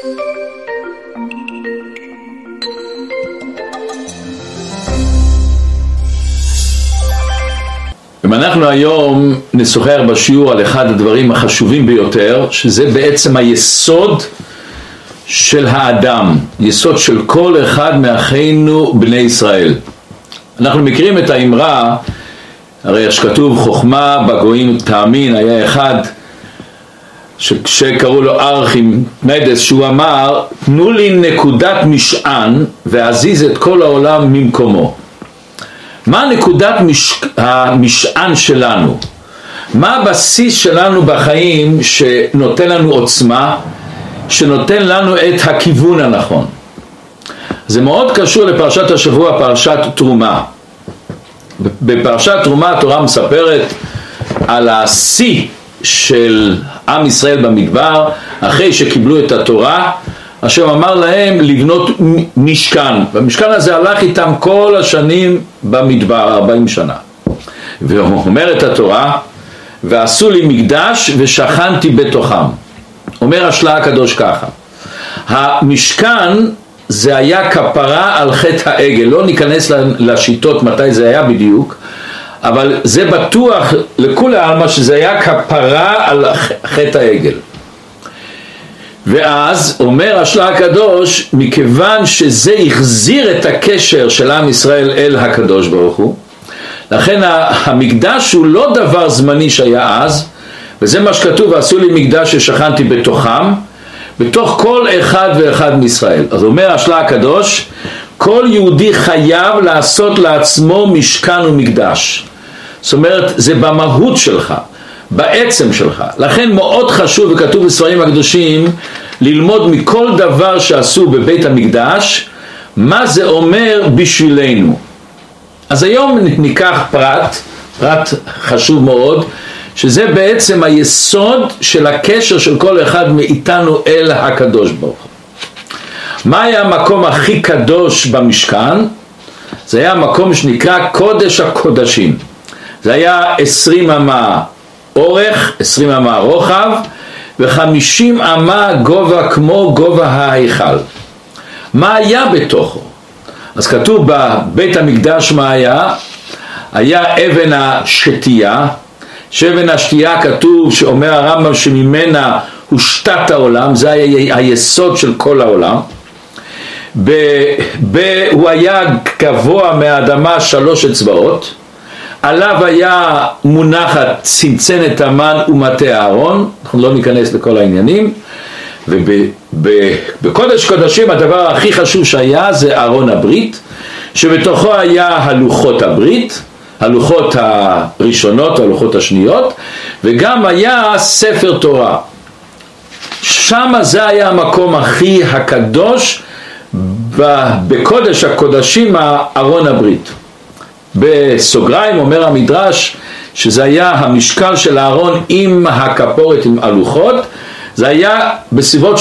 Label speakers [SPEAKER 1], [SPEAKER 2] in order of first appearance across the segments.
[SPEAKER 1] אם אנחנו היום נשוחח בשיעור על אחד הדברים החשובים ביותר, שזה בעצם היסוד של האדם, יסוד של כל אחד מאחינו בני ישראל. אנחנו מכירים את האמרה, הרי שכתוב חוכמה בגויים תאמין, היה אחד שקראו לו ארכימדס, שהוא אמר תנו לי נקודת משען ואזיז את כל העולם ממקומו. מה נקודת המשען שלנו? מה הבסיס שלנו בחיים שנותן לנו עוצמה, שנותן לנו את הכיוון הנכון? זה מאוד קשור לפרשת השבוע, פרשת תרומה. בפרשת תרומה התורה מספרת על השיא של עם ישראל במדבר, אחרי שקיבלו את התורה, השם אמר להם לבנות משכן, והמשכן הזה הלך איתם כל השנים במדבר, 40 שנה. ואומרת התורה, ועשו לי מקדש ושכנתי בתוכם. אומר השלה הקדוש ככה, המשכן זה היה כפרה על חטא העגל, לא ניכנס לשיטות מתי זה היה בדיוק, אבל זה בטוח לכולי עלמא שזה היה כפרה על חטא העגל. ואז אומר השלה הקדוש, מכיוון שזה החזיר את הקשר של עם ישראל אל הקדוש ברוך הוא, לכן המקדש הוא לא דבר זמני שהיה אז, וזה מה שכתוב, ועשו לי מקדש ששכנתי בתוכם, בתוך כל אחד ואחד מישראל. אז אומר השלה הקדוש, כל יהודי חייב לעשות לעצמו משכן ומקדש. זאת אומרת, זה במהות שלך, בעצם שלך. לכן מאוד חשוב, וכתוב בספרים הקדושים, ללמוד מכל דבר שעשו בבית המקדש, מה זה אומר בשבילנו. אז היום ניקח פרט חשוב מאוד, שזה בעצם היסוד של הקשר של כל אחד מאיתנו אל הקדוש ברוך הוא. מה היה המקום הכי קדוש במשכן? זה היה המקום שנקרא קודש הקודשים. זה היה 20 אמה אורך, 20 אמה רוחב, ו50 אמה גובה כמו גובה ההיכל. מה היה בתוכו? אז כתוב בבית המקדש מה היה? היה אבן השתייה, שאבן השתייה כתוב שאומר הרמב"ם שממנה הושתת העולם, זה היה היסוד של כל העולם. הוא היה גבוה מהאדמה 3 אצבעות, עליו היה מונחת צנצנת המן ומטה הארון, אנחנו לא ניכנס לכל העניינים, ובקודש קודשים הדבר הכי חשוב שהיה זה ארון הברית, שבתוכו היה הלוחות הברית, הלוחות הראשונות, הלוחות השניות, וגם היה ספר תורה. שם זה היה המקום הכי הקדוש, בקודש הקודשים ארון הברית. בסוגריים אומר המדרש שזה היה המשקל של הארון עם הכפורת, עם הלוחות, זה היה בסביבות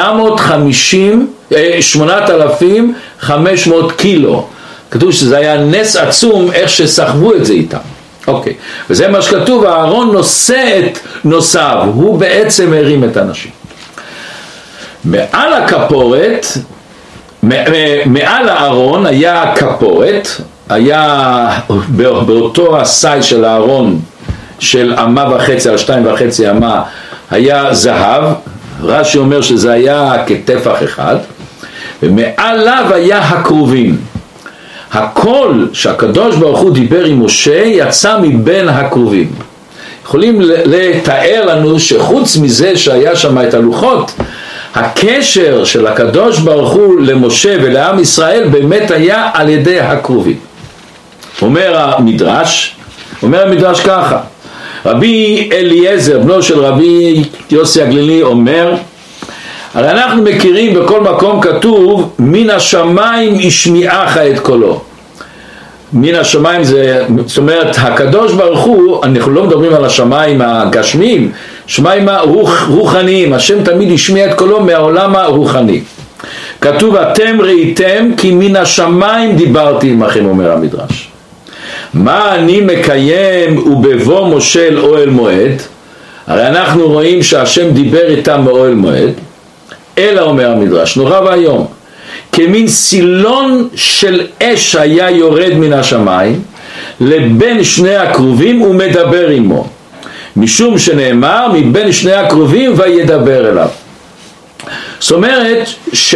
[SPEAKER 1] 8,500 קילו. כתוב שזה היה נס עצום איך שסחבו את זה איתם. אוקיי, וזה מה שכתוב, הארון נושא את נוסעיו, הוא בעצם הרים את האנשים. מעל הכפורת, מעל הארון היה כפורת, היה באותו הסייז של הארון של 1.5 על 2.5 אמה היה זהב, רש"י אומר שזה היה כטפח אחד, ומעליו היה הכרובים. הקול שהקדוש ברוך הוא דיבר עם משה יצא מבין הכרובים. יכולים לתאר לנו שחוץ מזה שהיה שם את הלוחות, הקשר של הקדוש ברוך הוא למשה ולעם ישראל באמת היה על ידי הכרובים. אומר המדרש ככה, רבי אליעזר בנו של רבי יוסי הגלילי אומר, הרי אנחנו מכירים בכל מקום כתוב מן השמיים השמיעך את קולו. מן השמיים זאת אומרת הקדוש ברוך הוא, אנחנו לא מדברים על השמיים הגשמיים, שמיים הרוחניים, השם תמיד השמיע את קולו מהעולם הרוחני. כתוב אתם ראיתם כי מן השמיים דיברתי עמכם, אומר המדרש. מה אני מקיים ובבוא משה אל אוהל מועד? הרי אנחנו רואים שהשם דיבר איתם באוהל מועד, אלא אומר המדרש, נורא והיום, כמין סילון של אש היה יורד מן השמיים לבין שני הקרובים ומדבר עמו, משום שנאמר מבין שני הקרובים וידבר אליו. זאת אומרת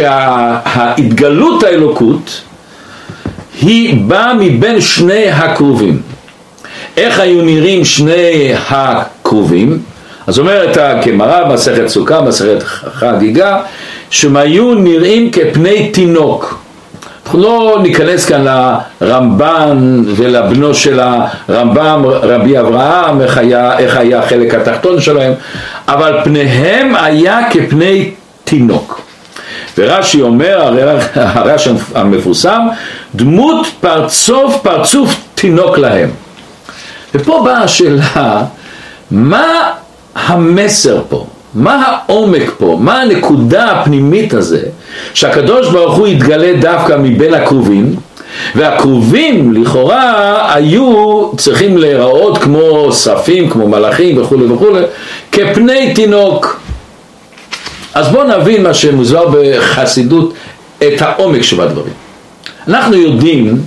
[SPEAKER 1] שההתגלות האלוקות היא באה מבין שני הקרובים. איך היו נראים שני הקרובים? אז אומרת הגמרא מסכת סוכה, מסכת חגיגה, שהם היו נראים כפני תינוק. אנחנו לא ניכנס כאן לרמב"ן ולבנו של הרמב"ם רבי אברהם, איך היה החלק התחתון שלהם, אבל פניהם היה כפני תינוק. ורש"י אומר, הרש"י המפורסם, דמות פרצוף תינוק להם. ופה באה השאלה, מה המסר פה? מה העומק פה? מה הנקודה הפנימית הזה שהקדוש ברוך הוא יתגלה דווקא מבין הקרובים, והקרובים לכאורה היו צריכים להיראות כמו שרפים, כמו מלאכים וכו' וכו', כפני תינוק. אז בואו נבין מה שמוסבר בחסידות, את העומק שבדברים. אנחנו יודעים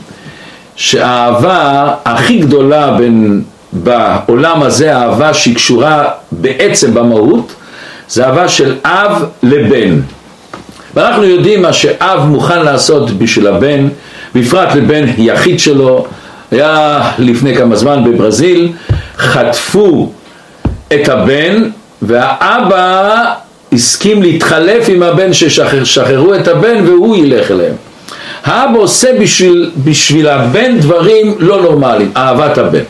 [SPEAKER 1] שהאהבה הכי גדולה בעולם הזה, האהבה שהיא קשורה בעצם במהות, זה אהבה של אב לבן. ואנחנו יודעים מה שאב מוכן לעשות בשביל הבן, בפרט לבן יחיד שלו. היה לפני כמה זמן בברזיל, חטפו את הבן והאבא הסכים להתחלף עם הבן, ששחררו את הבן והוא ילך אליהם. האבא עושה בשביל הבן דברים לא נורמליים, אהבת הבן.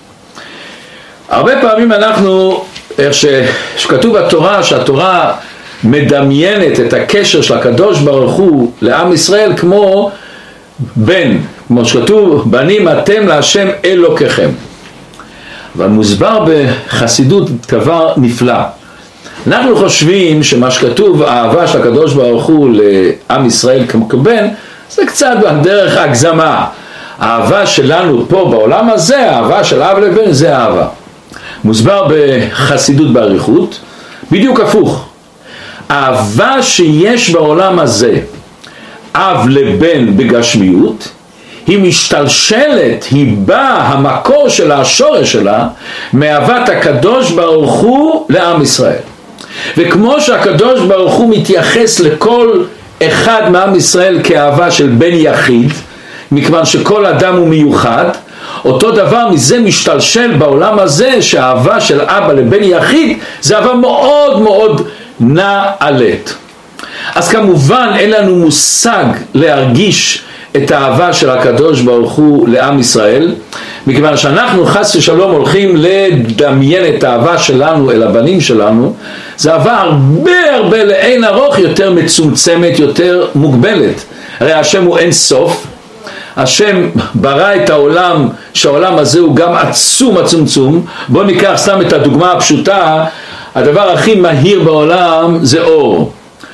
[SPEAKER 1] הרבה פעמים אנחנו, איך שכתוב בתורה, שהתורה מדמיינת את הקשר של הקדוש ברוך הוא לעם ישראל כמו בן, כמו שכתוב, בנים אתם להשם אלוקיכם. אבל מוסבר בחסידות דבר נפלא. אנחנו חושבים שמה שכתוב, האהבה של הקדוש ברוך הוא לעם ישראל כבן, זה קצת דרך הגזמה. האהבה שלנו פה בעולם הזה, האהבה של אב לבן, זה אהבה. מוסבר בחסידות באריכות, בדיוק הפוך. האהבה שיש בעולם הזה, אב לבן בגשמיות, היא משתלשלת, היא באה, המקור שלה, השורש שלה, מאהבת הקדוש ברוך הוא לעם ישראל. וכמו שהקדוש ברוך הוא מתייחס לכל אחד מעם ישראל כאהבה של בן יחיד, מכיוון שכל אדם הוא מיוחד, אותו דבר מזה משתלשל בעולם הזה, שהאהבה של אבא לבן יחיד זה אהבה מאוד מאוד נעלית. אז כמובן אין לנו מושג להרגיש את האהבה של הקדוש ברוך הוא לעם ישראל, מכיוון שאנחנו חס ושלום הולכים לדמיין את האהבה שלנו אל הבנים שלנו, זה אהבה הרבה לאין ארוך יותר מצומצמת, יותר מוגבלת. הרי השם הוא אין סוף, השם ברא את העולם, שהעולם הזה הוא גם עצום. בואו ניקח סתם את הדוגמה הפשוטה, הדבר הכי מהיר בעולם זה אור.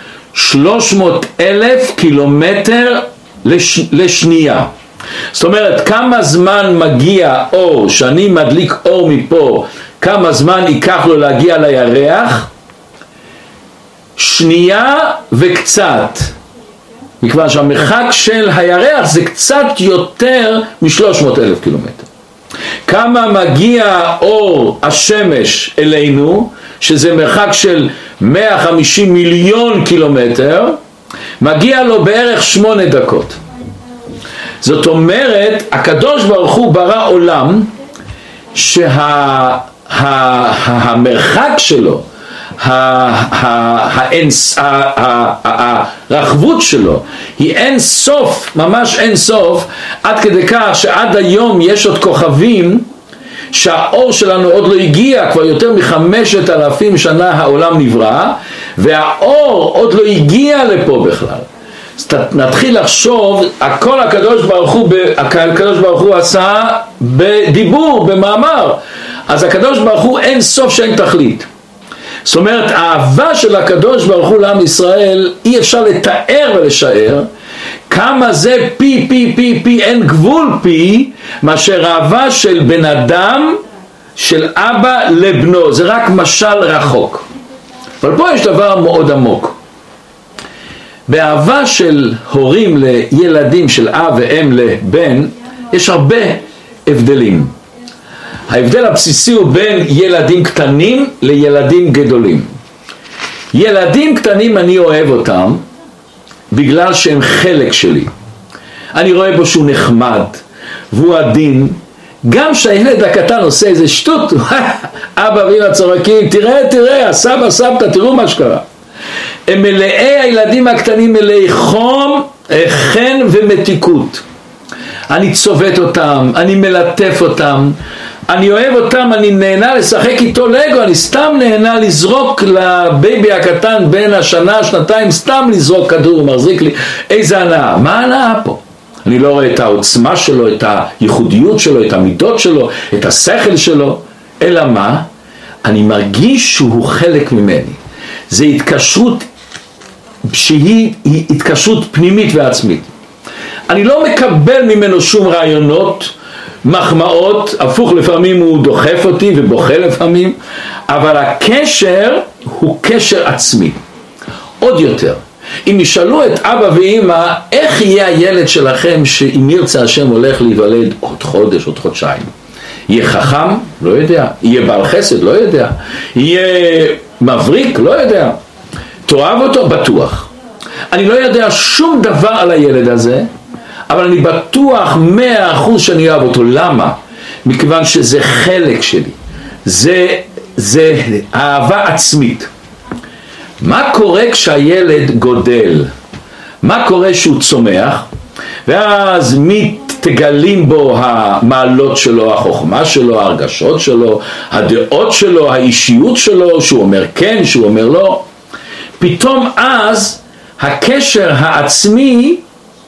[SPEAKER 1] 300,000 קילומטר לשנייה. זאת אומרת, כמה זמן מגיע אור, שאני מדליק אור מפה, כמה זמן ייקח לו להגיע לירח? שנייה וקצת. מכיוון שהמרחק של הירח זה קצת יותר מ-300,000 קילומטר. כמה מגיע אור השמש אלינו, שזה מרחק של 150 מיליון קילומטר, מגיע לו בערך 8 דקות. זאת אומרת, הקדוש ברוך הוא ברא עולם שהמרחק שלו, הרחבות שלו היא אין סוף, ממש אין סוף, עד כדי כך שעד היום יש עוד כוכבים שהאור שלנו עוד לא הגיע, כבר יותר מ5,000 שנה העולם נברא והאור עוד לא הגיע לפה בכלל. אז נתחיל לחשוב, הכל הקדוש ברוך הוא עשה בדיבור, במאמר. אז הקדוש ברוך הוא אין סוף שאין תכלית. זאת אומרת, האהבה של הקדוש ברוך הוא לעם ישראל אי אפשר לתאר ולשער כמה זה פי אין גבול פי מאשר אהבה של בן אדם, של אבא לבנו. זה רק משל רחוק, אבל פה יש דבר מאוד עמוק. באהבה של הורים לילדים, של אב ואם לבן, יש הרבה הבדלים. ההבדל הבסיסי הוא בין ילדים קטנים לילדים גדולים. ילדים קטנים אני אוהב אותם בגלל שהם חלק שלי. אני רואה בו שהוא נחמד והוא עדין. גם שהילד הקטן עושה איזה שטות, אבא ואמא צוחקים, תראה, הסבא, סבתא, תראו מה שקרה. הם מלאי, הילדים הקטנים מלאי חום, חן ומתיקות. אני צובט אותם, אני מלטף אותם, אני אוהב אותם, אני נהנה לשחק איתו לגו, אני סתם נהנה לזרוק לבייבי הקטן בין השנה, שנתיים, סתם לזרוק כדור, הוא מחזיק לי, איזה הנאה, מה הנאה פה? אני לא רואה את העוצמה שלו, את הייחודיות שלו, את המידות שלו, את השכל שלו, אלא מה? אני מרגיש שהוא חלק ממני. זה התקשרות שהיא התקשרות פנימית ועצמית. אני לא מקבל ממנו שום רעיונות, מחמאות, הפוך לפעמים הוא דוחף אותי ובוכה לפעמים, אבל הקשר הוא קשר עצמי. עוד יותר, אם ישאלו את אבא ואמא, איך יהיה הילד שלכם שאם ירצה השם הולך להיוולד עוד חודש, עוד חודשיים? יהיה חכם? לא יודע. יהיה בעל חסד? לא יודע. יהיה מבריק? לא יודע. תאהב אותו? בטוח. אני לא יודע שום דבר על הילד הזה, אבל אני בטוח 100% שאני אוהב אותו. למה? מכיוון שזה חלק שלי. זה אהבה עצמית. מה קורה כשהילד גודל? מה קורה שהוא צומח? ואז מתגלים בו המעלות שלו, החוכמה שלו, ההרגשות שלו, הדעות שלו, האישיות שלו, שהוא אומר כן, שהוא אומר לא. פתאום אז הקשר העצמי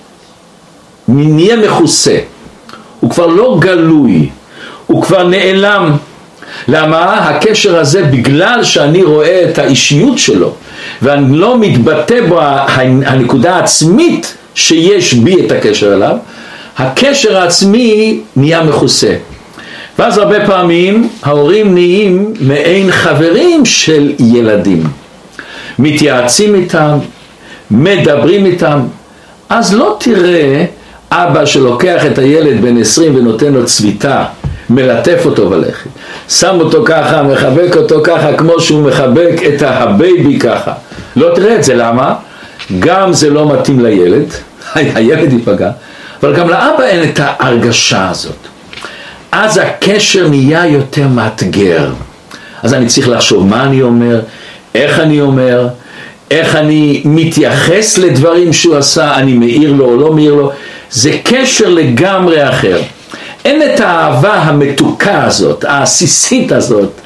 [SPEAKER 1] נהיה מכוסה. הוא כבר לא גלוי, הוא כבר נעלם. למה? הקשר הזה, בגלל שאני רואה את האישיות שלו ואני לא מתבטא בו הנקודה העצמית שיש בי את הקשר אליו, הקשר העצמי נהיה מכוסה. ואז הרבה פעמים ההורים נהיים מעין חברים של ילדים, מתייעצים איתם, מדברים איתם. אז לא תראה אבא שלוקח את הילד בן 20 ונותן לו צביטה, מלטף אותו בלחי, שם אותו ככה, מחבק אותו ככה, כמו שהוא מחבק את הבייבי ככה. לא תראה את זה. למה? גם זה לא מתאים לילד, הילד ייפגע, אבל גם לאבא אין את ההרגשה הזאת. אז הקשר נהיה יותר מאתגר. אז אני צריך לחשוב מה אני אומר, איך אני אומר, איך אני מתייחס לדברים שהוא עשה, אני מעיר לו או לא מעיר לו. זה קשר לגמרי אחר. אין את האהבה המתוקה הזאת, העסיסית הזאת,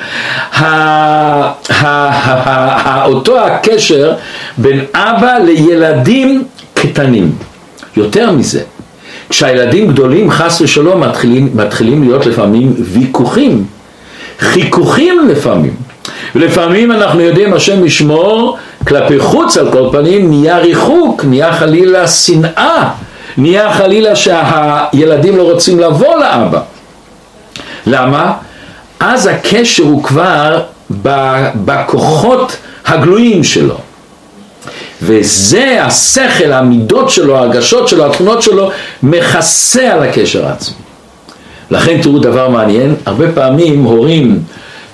[SPEAKER 1] אותו הקשר בין אבא לילדים קטנים. יותר מזה, כשהילדים גדולים חס ושלום מתחילים להיות לפעמים ויכוחים, חיכוכים לפעמים. ולפעמים אנחנו יודעים, השם ישמור, כלפי חוץ על כל פנים נהיה ריחוק, נהיה חלילה שנאה, נהיה חלילה שהילדים לא רוצים לבוא לאבא. למה? אז הקשר הוא כבר בכוחות הגלויים שלו. וזה השכל, המידות שלו, ההרגשות שלו, התכונות שלו, מכסה על הקשר העצמי. לכן תראו דבר מעניין, הרבה פעמים הורים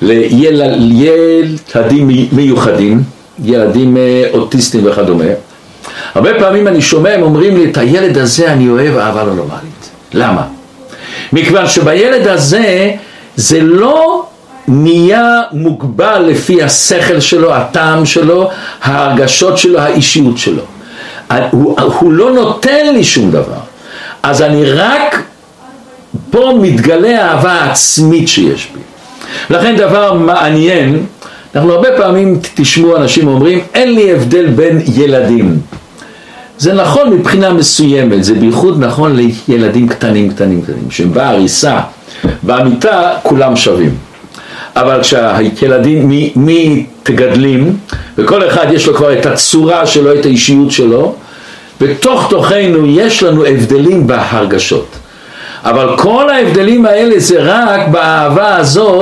[SPEAKER 1] לילדים מיוחדים, ילדים אוטיסטים וכדומה, הרבה פעמים אני שומע, הם אומרים לי, את הילד הזה אני אוהב אהבה לא נורמלית. למה? מכיוון שבילד הזה זה לא נהיה מוגבל לפי השכל שלו, הטעם שלו, ההרגשות שלו, האישיות שלו. הוא לא נותן לי שום דבר. אז אני רק פה מתגלה האהבה העצמית שיש בי. לכן דבר מעניין, אנחנו הרבה פעמים תשמעו אנשים אומרים, אין לי הבדל בין ילדים. זה נכון מבחינה מסוימת, זה בייחוד נכון לילדים קטנים, שהם בעריסה, במיטה כולם שווים. אבל כשהילדים מתגדלים, וכל אחד יש לו כבר את הצורה שלו, את האישיות שלו, בתוך תוכנו יש לנו הבדלים בהרגשות. אבל כל ההבדלים האלה זה רק באהבה הזאת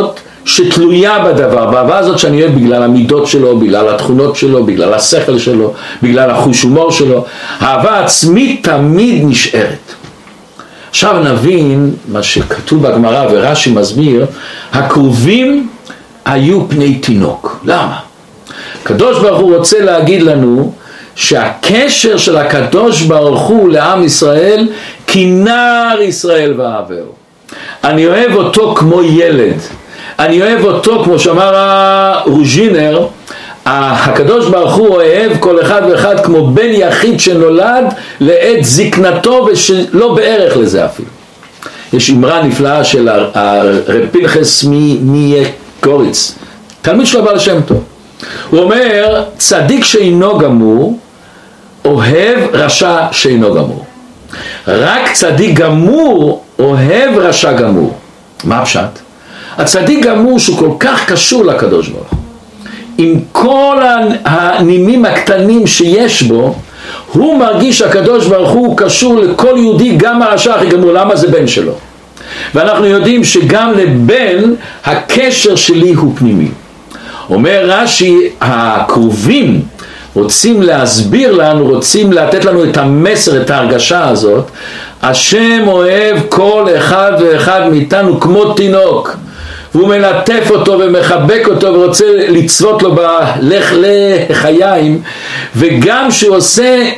[SPEAKER 1] שתלויה בדבר, באהבה הזאת שאני אוהב בגלל המידות שלו, בגלל התכונות שלו, בגלל השכל שלו, בגלל החוש הומור שלו, האהבה עצמית תמיד נשארת. עכשיו נבין מה שכתוב בגמרא ורש"י מסביר, הקרובים היו פני תינוק. למה? הקדוש ברוך הוא רוצה להגיד לנו שהקשר של הקדוש ברוך הוא לעם ישראל כנער ישראל ואהבהו. אני אוהב אותו כמו ילד, אני אוהב אותו כמו שאמר רוז'ינר, הקדוש ברוך הוא אוהב כל אחד ואחד כמו בן יחיד שנולד לעת זקנתו ושלא בערך לזה אפילו. יש אמרה נפלאה של הרב פנחס מקוריץ, תלמיד של הבעל שם טוב. הוא אומר, צדיק שאינו גמור אוהב רשע שאינו גמור. רק צדיק גמור אוהב רשע גמור. מה הפשט? הצדיק גמור שהוא כל כך קשור לקדוש ברוך הוא, עם כל הנימים הקטנים שיש בו, הוא מרגיש שהקדוש ברוך הוא קשור לכל יהודי, גם הרשע הכי גמור. למה? זה בן שלו. ואנחנו יודעים שגם לבן הקשר שלי הוא פנימי. אומר רש"י, הקרובים רוצים להסביר לנו, רוצים לתת לנו את המסר, את ההרגשה הזאת, השם אוהב כל אחד ואחד מאיתנו כמו תינוק, והוא מלטף אותו ומחבק אותו ורוצה לצוות לו בלך לחיים, וגם שהוא עושה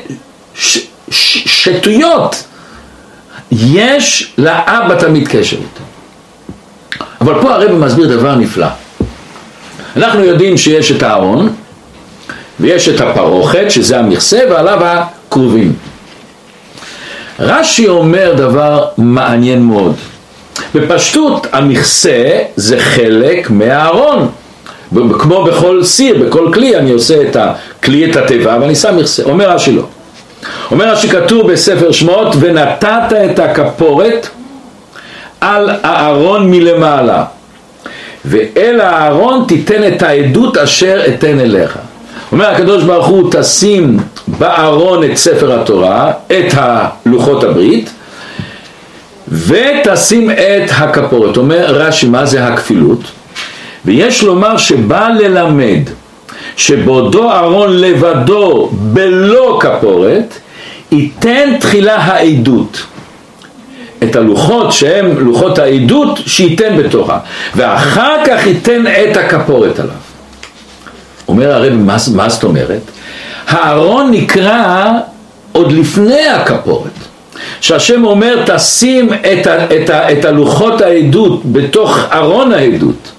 [SPEAKER 1] שטויות, יש לאבא תמיד קשר איתו. אבל פה הרב מסביר דבר נפלא. אנחנו יודעים שיש את הארון ויש את הפרוכת שזה המכסה ועליו הקרובים. רש"י אומר דבר מעניין מאוד. בפשטות המכסה זה חלק מהארון, כמו בכל סיר, בכל כלי אני עושה את הכלי, את התיבה ואני שם מכסה. אומר רש"י לא. אומר רש"י, כתוב בספר שמות, ונתת את הכפורת על הארון מלמעלה, ואל הארון תיתן את העדות אשר אתן אליך. אומר הקדוש ברוך הוא, תשים בארון את ספר התורה, את הלוחות הברית, ותשים את הכפורת. אומר רש"י, מה זה הכפילות? ויש לומר שבא ללמד שבעודו ארון לבדו בלא כפורת, ייתן תחילה העדות, את הלוחות שהם לוחות העדות שייתן בתוכה, ואחר כך ייתן את הכפורת עליו. אומר הרב, מה זאת אומרת? הארון נקרא עוד לפני הכפורת, שהשם אומר תשים את הלוחות העדות בתוך ארון העדות,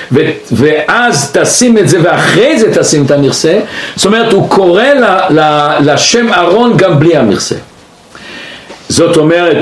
[SPEAKER 1] ואז תשים את זה ואחרי זה תשים את המכסה. זאת אומרת הוא קורא לשם ארון גם בלי המכסה. זאת אומרת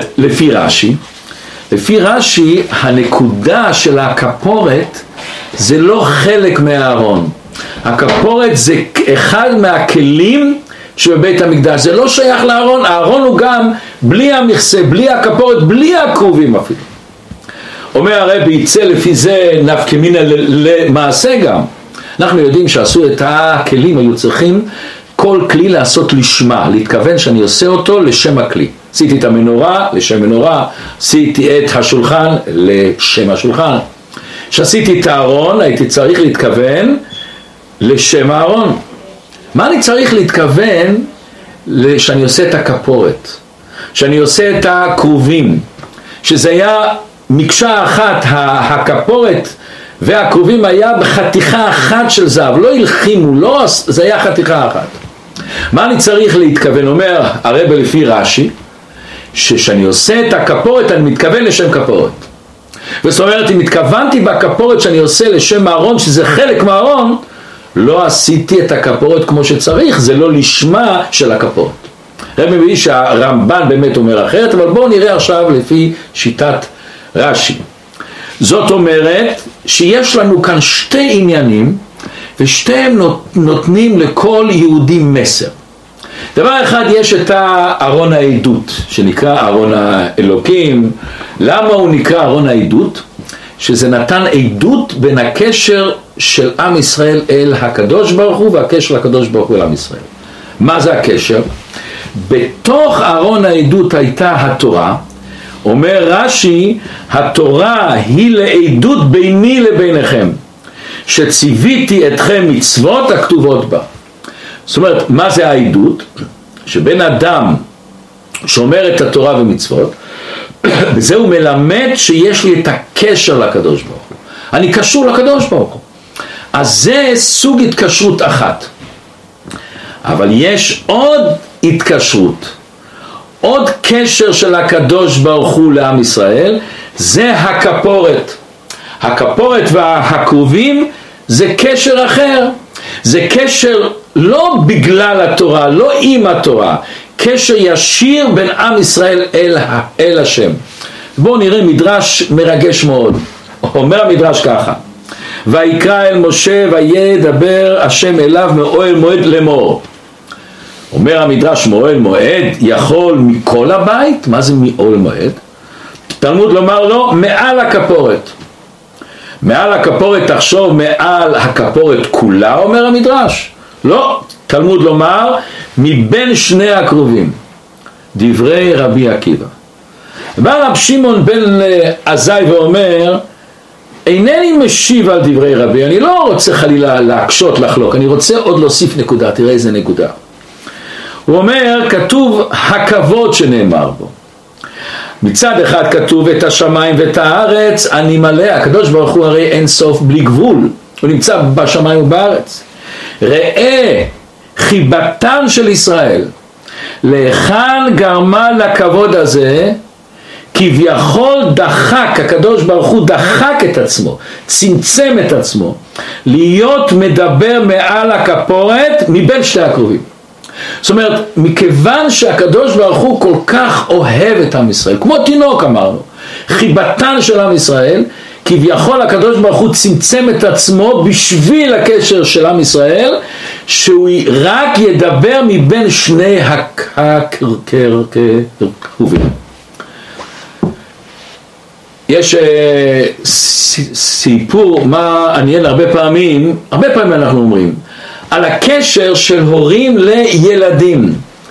[SPEAKER 1] לפי רש"י הנקודה של הכפורת זה לא חלק מהארון. הכפורת זה אחד מהכלים שבבית המקדש, זה לא שייך לארון. הארון הוא גם בלי המכסה, בלי הכפורת, בלי הקרובים אפילו. אומר הרב, יצא לפי זה נפקא מינה למעשה גם. אנחנו יודעים שעשו את הכלים, היו צריכים כל כלי לעשות לשמה, להתכוון שאני עושה אותו לשם הכלי. עשיתי את המנורה לשם מנורה, עשיתי את השולחן לשם השולחן. כשעשיתי את הארון הייתי צריך להתכוון לשם הארון. מה אני צריך להתכוון? שאני עושה את הכפורת, שאני עושה את הקרובים, שזה היה מקשה אחת, הכפורת והקרובים היה בחתיכה אחת של זהב, לא הלחימו, לא, זה היה חתיכה אחת. מה אני צריך להתכוון? אומר הרב לפי רש"י, שכשאני עושה את הכפורת אני מתכוון לשם כפורת. זאת אומרת, אם התכוונתי בכפורת שאני עושה לשם הארון, שזה חלק מהארון, לא עשיתי את הכפורת כמו שצריך, זה לא לשמה של הכפורת. רב מביא שהרמב"ן באמת אומר אחרת, אבל בואו נראה עכשיו לפי שיטת רש"י. זאת אומרת שיש לנו כאן שתי עניינים, ושתיהם נותנים לכל יהודי מסר. דבר אחד, יש את ארון העדות שנקרא ארון האלוקים. למה הוא נקרא ארון העדות? שזה נתן עדות בין הקשר של עם ישראל אל הקדוש ברוך הוא והקשר לקדוש ברוך הוא אל עם ישראל. מה זה הקשר? בתוך ארון העדות הייתה התורה, אומר רש"י, התורה היא לעדות ביני לביניכם, שציוויתי אתכם מצוות הכתובות בה. זאת אומרת, מה זה העדות? שבן אדם שומר את התורה ומצוות, וזה הוא מלמד שיש לי את הקשר לקדוש ברוך הוא. אני קשור לקדוש ברוך הוא. אז זה סוג התקשרות אחת. אבל יש עוד התקשרות, עוד קשר של הקדוש ברוך הוא לעם ישראל, זה הכפורת. הכפורת והקרובים זה קשר אחר. זה קשר לא בגלל התורה, לא עם התורה, קשר ישיר בין עם ישראל אל השם. בואו נראה מדרש מרגש מאוד. אומר המדרש ככה, ויקרא אל משה וידבר השם אליו מאוהל מועד לאמור. אומר המדרש, מאוהל מועד יכול מכל הבית? מה זה מאוהל מועד? תלמוד לומר לו מעל הכפורת. מעל הכפורת, תחשוב מעל הכפורת כולה, אומר המדרש. לא, תלמוד לומר מבין שני הקרובים. דברי רבי עקיבא. בא רב שמעון בן עזאי ואומר, אינני משיב על דברי רבי, אני לא רוצה חלילה להקשות לחלוק, אני רוצה עוד להוסיף נקודה, תראה איזה נקודה. הוא אומר, כתוב הכבוד שנאמר בו. מצד אחד כתוב את השמיים ואת הארץ אני מלא, הקדוש ברוך הוא הרי אין סוף בלי גבול, הוא נמצא בשמיים ובארץ. ראה חיבתן של ישראל, להיכן גרמה לכבוד הזה, כביכול דחק, הקדוש ברוך הוא דחק את עצמו, צמצם את עצמו, להיות מדבר מעל הכפורת מבין שתי הקרובים. זאת אומרת, מכיוון שהקדוש ברוך הוא כל כך אוהב את עם ישראל, כמו תינוק אמרנו, חיבתן של עם ישראל, כביכול הקדוש ברוך הוא צמצם את עצמו בשביל הקשר של עם ישראל, שהוא רק ידבר מבין שני הקרובים. יש סיפור מעניין הרבה פעמים אנחנו אומרים, על הקשר של הורים לילדים,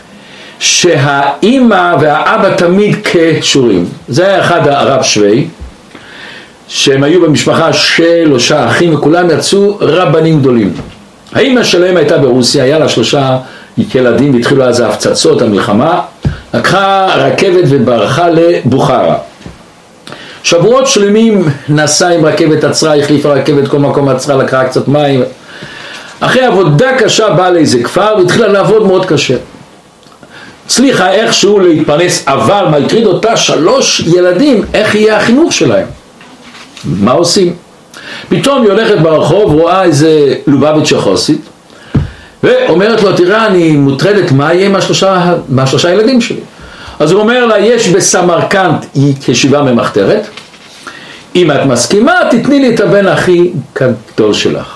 [SPEAKER 1] שהאימא והאבא תמיד קשורים. זה היה אחד הרב שווי, שהם היו במשפחה שלושה אחים וכולם יצאו רבנים גדולים. האימא שלהם הייתה ברוסיה, היה לה 3 ילדים והתחילו אז ההפצצות, המלחמה, לקחה רכבת וברחה לבוכרה. שבועות שלמים נסעה עם רכבת, עצרה, החליפה רכבת, כל מקום עצרה, לקחה קצת מים. אחרי עבודה קשה באה לאיזה כפר והתחילה לעבוד מאוד קשה. הצליחה איכשהו להתפרנס, אבל מה הטריד אותה? 3 ילדים, איך יהיה החינוך שלהם? מה עושים? פתאום היא הולכת ברחוב, רואה איזה לובביץ' חוסית, ואומרת לו, תראה, אני מוטרדת, מה יהיה מהשלושה ילדים שלי? אז הוא אומר לה, יש בסמרקנד ישיבה ממחתרת, אם את מסכימה, תתני לי את הבן הכי גדול שלך.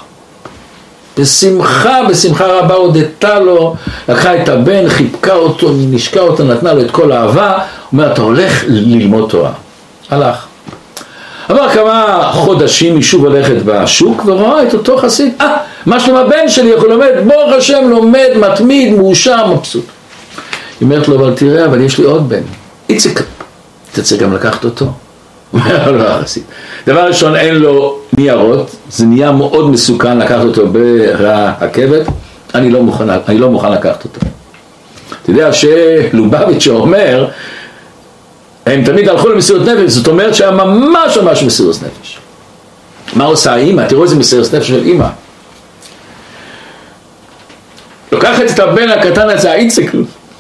[SPEAKER 1] בשמחה רבה הודתה לו, לקחה את הבן, חיבקה אותו, נשקה אותו, נתנה לו את כל האהבה, אומר, אתה הולך ללמוד תורה. הלך. עבר כמה חודשים, היא שוב הולכת בשוק, ורואה את אותו חסיד, מה שלום הבן שלי, הוא לומד, ברוך השם, לומד, מתמיד, מאושר, מבסוט. היא אומרת לו, אבל תראה, אבל יש לי עוד בן, איציק, אתה צריך גם לקחת אותו. הוא אומר לו, החסיד. דבר ראשון, אין לו ניירות, זה נהיה מאוד מסוכן לקחת אותו ברכבת, אני לא מוכן לקחת אותו. אתה יודע שלובביץ' אומר, הם תמיד הלכו למסירות נפש, זאת אומרת שהיה ממש מסירות נפש. מה עושה האמא? תראו איזה מסירות נפש של אמא. לוקחת את הבן הקטן הזה, האיציק,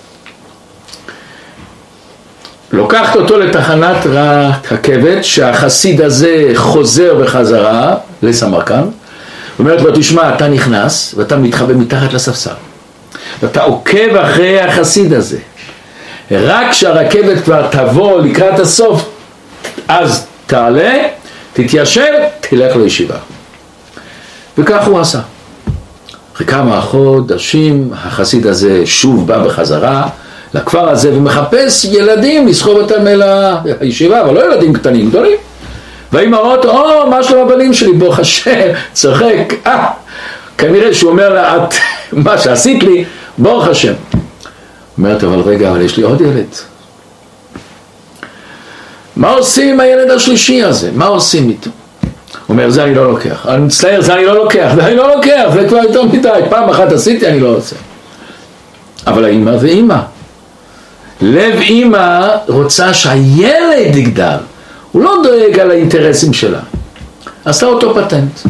[SPEAKER 1] לוקחת אותו לתחנת רכבת, שהחסיד הזה חוזר בחזרה לסמרקנד, אומרת לו, תשמע, אתה נכנס ואתה מתחבא מתחת לספסל, ואתה עוקב אחרי החסיד הזה, רק כשהרכבת כבר תבוא לקראת הסוף, אז תעלה, תתיישב, תלך לישיבה. וכך הוא עשה. אחרי כמה חודשים החסיד הזה שוב בא בחזרה לכפר הזה ומחפש ילדים לסחוב אותם אל הישיבה, אבל לא ילדים קטנים, גדולים. והאימהות, מה שלום הבנים שלי, ברוך השם, צוחק, כנראה שהוא אומר לה, את, מה שעשית לי, ברוך השם. אומרת, אבל רגע, אבל יש לי עוד ילד. מה עושים עם הילד השלישי הזה? מה עושים איתו? הוא אומר, זה אני לא לוקח. אני מצטער, זה אני לא לוקח, זה כבר יותר מדי. פעם אחת עשיתי, אני לא רוצה. אבל האמא זה אמא. לב אמא רוצה שהילד יגדל. הוא לא דואג על האינטרסים שלה. עשה אותו פטנט.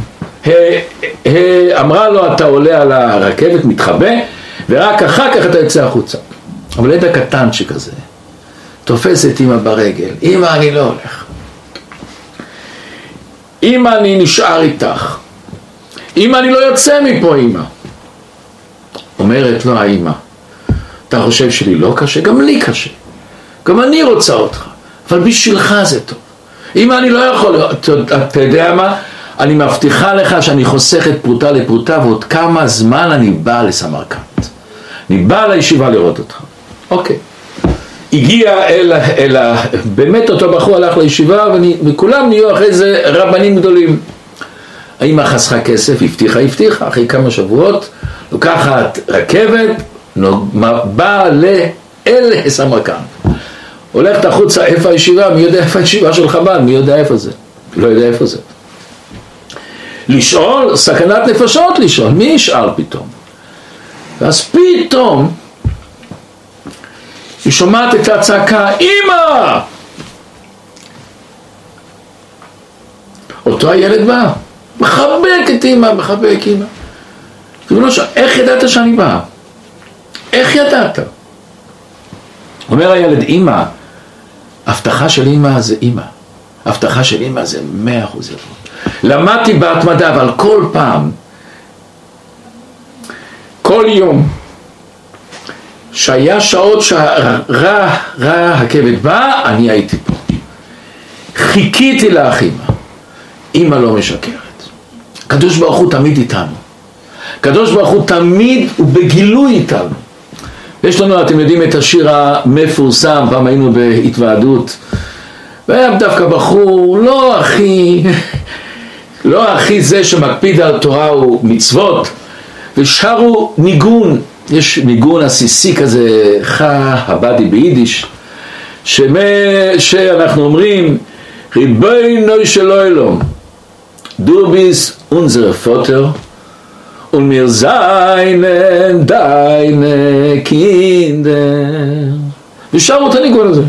[SPEAKER 1] אמרה לו, אתה עולה על הרכבת, מתחבא, ורק אחר כך אתה יוצא החוצה. אבל ילד הקטן שכזה, תופס את אמא ברגל. אמא, אני לא הולך. אמא, אני נשאר איתך. אמא, אני לא יוצא מפה, אמא. אומרת לו האמא, אתה חושב שלי לא קשה? גם לי קשה. גם אני רוצה אותך. אבל בשבילך זה טוב. אמא, אני לא יכול, אתה יודע מה? אני מבטיחה לך שאני חוסכת פרוטה לפרוטה, ועוד כמה זמן אני בא לסמרקנד. אני בא לישיבה לראות אותך. אוקיי. הגיע באמת אותו בחור הלך לישיבה, וכולם נהיו אחרי זה רבנים גדולים. האמא חסכה כסף, הבטיחה, אחרי כמה שבועות, לוקחת רכבת, באה לסמרקנד. הולכת החוצה, איפה הישיבה? מי יודע איפה הישיבה של חב"ד? מי יודע איפה זה? לא יודע איפה זה. לשאול, סכנת נפשות לשאול, מי ישאל פתאום? ואז פתאום היא שומעת את הצעקה, אמא! אותו הילד בא, מחבק את אמא, מחבק אמא. והוא לא שואל, איך ידעת שאני בא? איך ידעת? אומר הילד, אמא, הבטחה של אמא זה אמא. הבטחה של אמא זה 100% יבוא. למדתי בהתמדה, אבל כל פעם, כל יום, שהיה שעות שהרע הכבד בא, אני הייתי פה. חיכיתי לך אמא. אמא לא משקרת. קדוש ברוך הוא תמיד איתנו. קדוש ברוך הוא תמיד ובגילוי איתנו. יש לנו, אתם יודעים, את השיר המפורסם, פעם היינו בהתוועדות, והיה דווקא בחור לא הכי זה שמקפיד על תורה ומצוות, ושרו ניגון, יש ניגון עסיסי כזה, הבדי ביידיש, שאנחנו אומרים, ריבונו של עולם, du bist unser Vater, und wir seien deine Kinder. ושרו את הניגון הזה.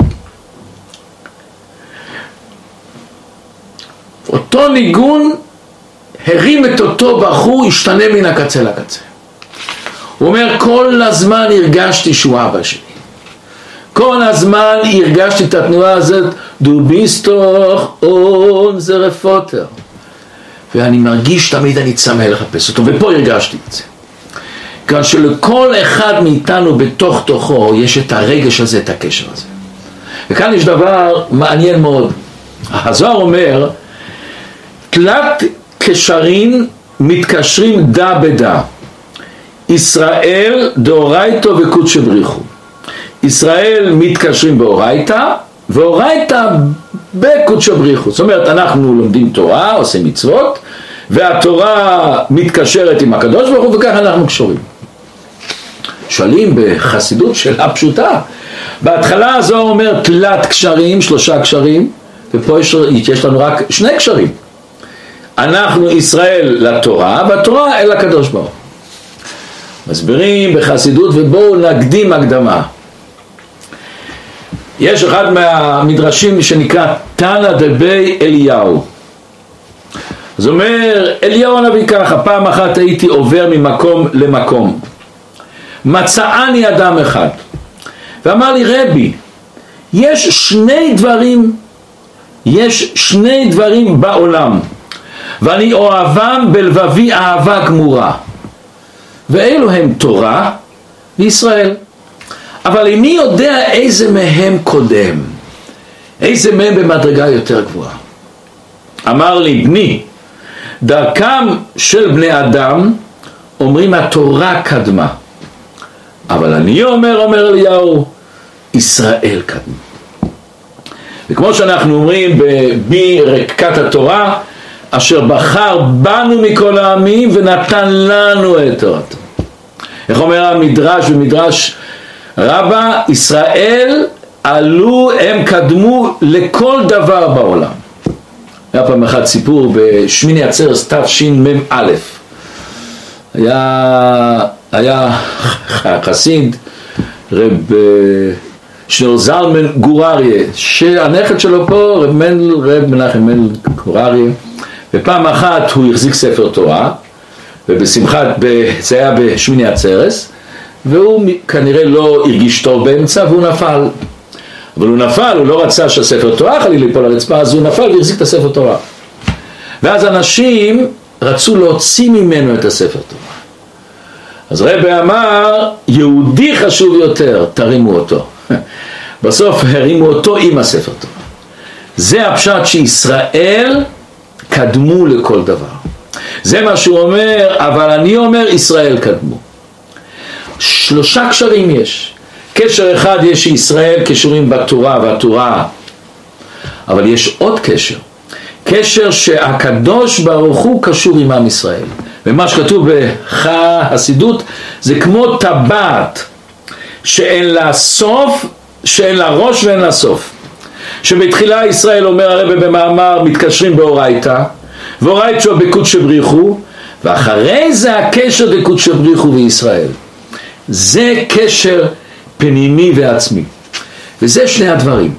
[SPEAKER 1] אותו ניגון הרים את אותו בחור, השתנה מן הקצה לקצה. הוא אומר, כל הזמן הרגשתי שהוא אבא שלי. כל הזמן הרגשתי את התנועה הזאת, du bist doch unser Vater. ואני מרגיש תמיד אני צמא לחפש אותו, ופה הרגשתי את זה. כאן שלכל אחד מאיתנו בתוך תוכו יש את הרגש הזה, את הקשר הזה. וכאן יש דבר מעניין מאוד. הזוהר אומר, תלת קשרים מתקשרים דה בדה. ישראל דאורייתא וקודשא בריחו. ישראל מתקשרים באורייתא, ואורייתא בקודשא בריחו. זאת אומרת, אנחנו לומדים תורה, עושים מצוות, והתורה מתקשרת עם הקדוש ברוך הוא, וכך אנחנו קשורים. שואלים בחסידות שאלה פשוטה. בהתחלה הזו אומר תלת קשרים, 3 קשרים, ופה יש לנו רק 2 קשרים. אנחנו ישראל לתורה, והתורה אל הקדוש ברוך הוא. מסבירים בחסידות, ובואו נקדים הקדמה. יש אחד מהמדרשים שנקרא תנא דבי אליהו. זאת אומרת, אליהו הנביא ככה, פעם אחת הייתי עובר ממקום למקום. מצאני אדם אחד. ואמר לי, רבי, יש שני דברים בעולם. ואני אוהבם בלבבי אהבה גמורה. ואלו הם תורה וישראל. אבל איני יודע איזה מהם קודם, איזה מהם במדרגה יותר גבוהה. אמר לי, בני, דרכם של בני אדם אומרים התורה קדמה, אבל אני אומר אליהו, ישראל קדמה. וכמו שאנחנו אומרים בברכת התורה, אשר בחר בנו מכל העמים ונתן לנו את תורתו. איך אומר המדרש במדרש רבה, ישראל עלו, הם קדמו לכל דבר בעולם. היה פעם אחד סיפור בשמיני עצרת תשמ"א. היה חסיד רב שנור זלמן גורריה, שהנכד שלו פה רב מנחם מנדל גורריה, ופעם אחת הוא החזיק ספר תורה, זה היה בשמיני עצרת, והוא כנראה לא הרגיש טוב באמצע והוא נפל. אבל הוא נפל, הוא לא רצה שהספר תורה חלילה ליפול לרצפה, אז הוא נפל והחזיק את הספר תורה. ואז אנשים רצו להוציא ממנו את הספר תורה. אז רבי אמר, יהודי חשוב יותר, תרימו אותו. בסוף הרימו אותו עם הספר תורה. זה הפשט שישראל קדמו לכל דבר. זה מה שהוא אומר, אבל אני אומר ישראל קדמו. 3 קשרים יש. קשר אחד יש שישראל קשורים בתורה והתורה, אבל יש עוד קשר. קשר שהקדוש ברוך הוא קשור עם עם ישראל. ומה שכתוב בחסידות זה כמו טבעת שאין לה סוף, שאין לה ראש ואין לה סוף. שבתחילה ישראל אומר הרב במאמר מתקשרים באורייתא, ואורייתא בקודשא בריחו, ואחרי זה הקשר לקודשא בריחו וישראל. זה קשר פנימי ועצמי. וזה שני הדברים.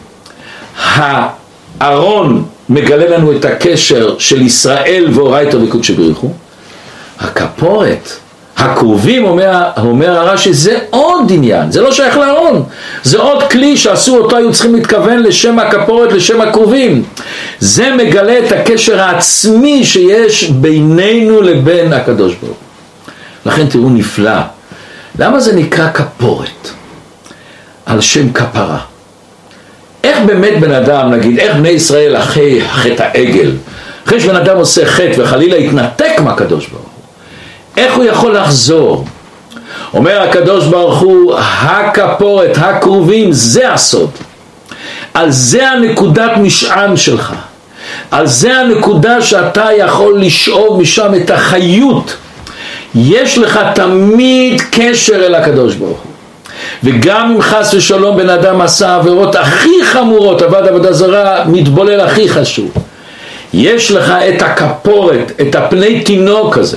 [SPEAKER 1] הארון מגלה לנו את הקשר של ישראל ואורייתא וקודשא בריחו. הכפורת, הקרובים, אומר הרש"י, זה עוד עניין, זה לא שייך לארון, זה עוד כלי שעשו אותו, היו צריכים להתכוון לשם הכפורת, לשם הקרובים. זה מגלה את הקשר העצמי שיש בינינו לבין הקדוש ברוך הוא. לכן תראו נפלא, למה זה נקרא כפורת? על שם כפרה. איך באמת בן אדם, נגיד, איך בני ישראל אחרי חטא העגל, אחרי שבן אדם עושה חטא וחלילה יתנתק מהקדוש ברוך הוא, איך הוא יכול לחזור? אומר הקדוש ברוך הוא, הכפורת, הקרובים, זה הסוד. על זה הנקודת משען שלך. על זה הנקודה שאתה יכול לשאוב משם את החיות. יש לך תמיד קשר אל הקדוש ברוך הוא. וגם אם חס ושלום בן אדם עשה עבירות הכי חמורות, עבד עבודה זרה, מתבולל הכי חשוב. יש לך את הכפורת, את הפני תינוק הזה.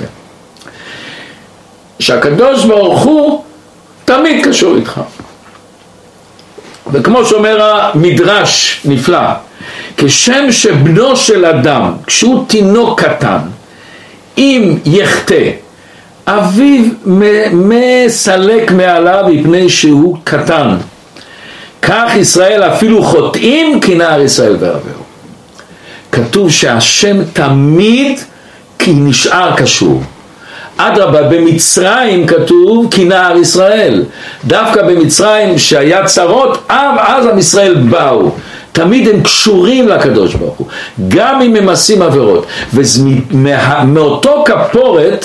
[SPEAKER 1] שהקדוש ברוך הוא תמיד קשור איתך. וכמו שאומר המדרש נפלא, כשם שבנו של אדם, כשהוא תינוק קטן, אם יחטא, אביו מסלק מעליו מפני שהוא קטן. כך ישראל אפילו חוטאים כי נער ישראל ועבירו. כתוב שהשם תמיד כי נשאר קשור. אדרבה, במצרים כתוב כי נער ישראל. דווקא במצרים שהיה צרות, אז עם ישראל באו. תמיד הם קשורים לקדוש ברוך הוא. גם אם הם עושים עבירות. ומאותו כפורת,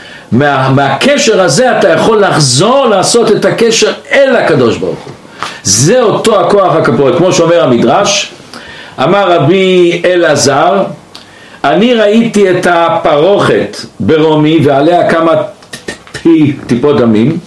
[SPEAKER 1] מהקשר הזה אתה יכול לחזור לעשות את הקשר אל הקדוש ברוך הוא. זה אותו הכוח הכפורת. כמו שאומר המדרש, אמר רבי אלעזר, אני ראיתי את הפרוכת ברומי ועליה כמה טיפות דמים,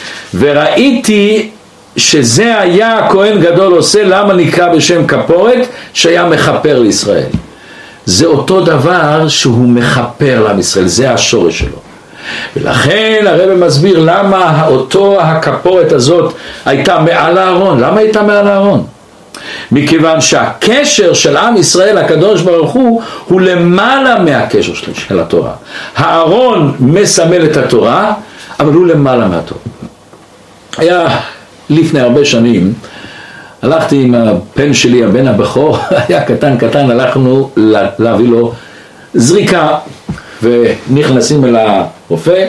[SPEAKER 1] וראיתי שזה היה הכהן גדול עושה, למה נקרא בשם כפורת? שהיה מחפר לישראל. זה אותו דבר שהוא מחפר לעם ישראל, זה השורש שלו. ולכן הרב מסביר למה אותו הכפורת הזאת הייתה מעל הארון. למה הייתה מעל הארון? מכיוון שהקשר של עם ישראל הקדוש ברוך הוא למעלה מהקשר של התורה. הארון מסמל את התורה, אבל הוא למעלה מהתורה. היה לפני הרבה שנים, הלכתי עם הבן שלי, הבן הבכור, היה קטן, הלכנו להביא לו זריקה, ונכנסים אל הרופא,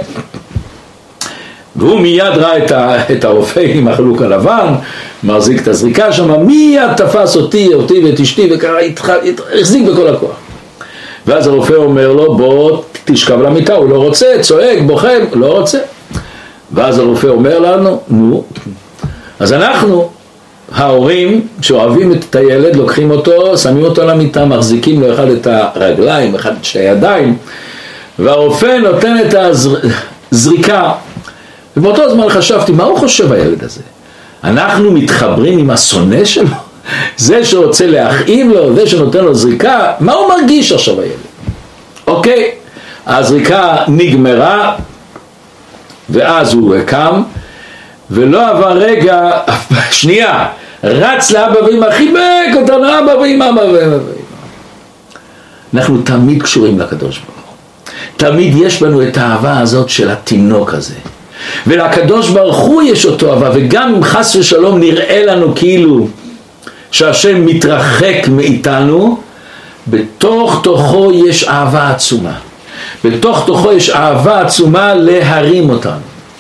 [SPEAKER 1] והוא מיד ראה את הרופא עם החלוק הלבן, מחזיק את הזריקה שם, מיד תפס אותי ואת אשתי, והחזיק בכל הכוח. ואז הרופא אומר לו, בוא תשכב למיטה, הוא לא רוצה, צועק, בוחם, לא רוצה. ואז הרופא אומר לנו, נו, אז אנחנו, ההורים שאוהבים את הילד, לוקחים אותו, שמים אותו למיטה, מחזיקים לו אחד את הרגליים, אחד את שתי הידיים, והרופא נותן את הזריקה. ובאותו זמן חשבתי, מה הוא חושב הילד הזה? אנחנו מתחברים עם השונא שלו, זה שרוצה להכאיב לו, זה שנותן לו זריקה, מה הוא מרגיש עכשיו הילד? אוקיי, הזריקה נגמרה, ואז הוא קם, ולא עבר רגע, שנייה, רץ לאבא ואמא, חיבק אותנו אבא ואמא, אבא ואמא. אנחנו תמיד קשורים לקדוש ברוך הוא. תמיד יש בנו את האהבה הזאת של התינוק הזה. ולקדוש ברוך הוא יש אותו אהבה, וגם אם חס ושלום נראה לנו כאילו שהשם מתרחק מאיתנו, בתוך תוכו יש אהבה עצומה. בתוך תוכו יש אהבה עצומה להרים אותנו.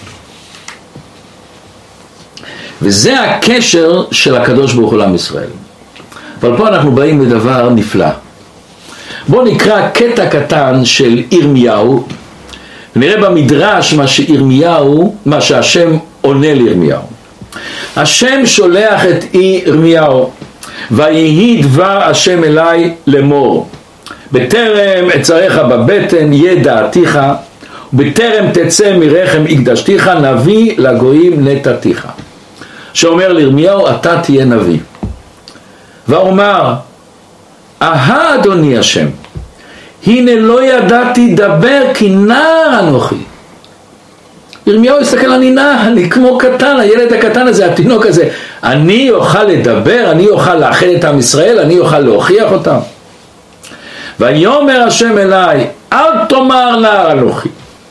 [SPEAKER 1] וזה הקשר של הקדוש ברוך הוא לעם ישראל. אבל פה אנחנו באים לדבר נפלא. בואו נקרא קטע קטן של ירמיהו, ונראה במדרש מה שהשם עונה לירמיהו. השם שולח את ירמיהו, ויהי דבר השם אליי לאמור, בטרם אצריך בבטן ידעתיך, ובטרם תצא מרחם הקדשתיך, נביא לגויים נתתיך. שאומר לירמיהו, אתה תהיה נביא. ואומר, אהה אדוני השם, הנה לא ידעתי דבר כי נער אנוכי. ירמיהו יסתכל, אני נער, אני כמו קטן, הילד הקטן הזה, התינוק הזה, אני אוכל לדבר, אני אוכל לאחד את עם ישראל, אני אוכל להוכיח אותם. ויאמר השם אליי, אל תאמר נער אנוכי,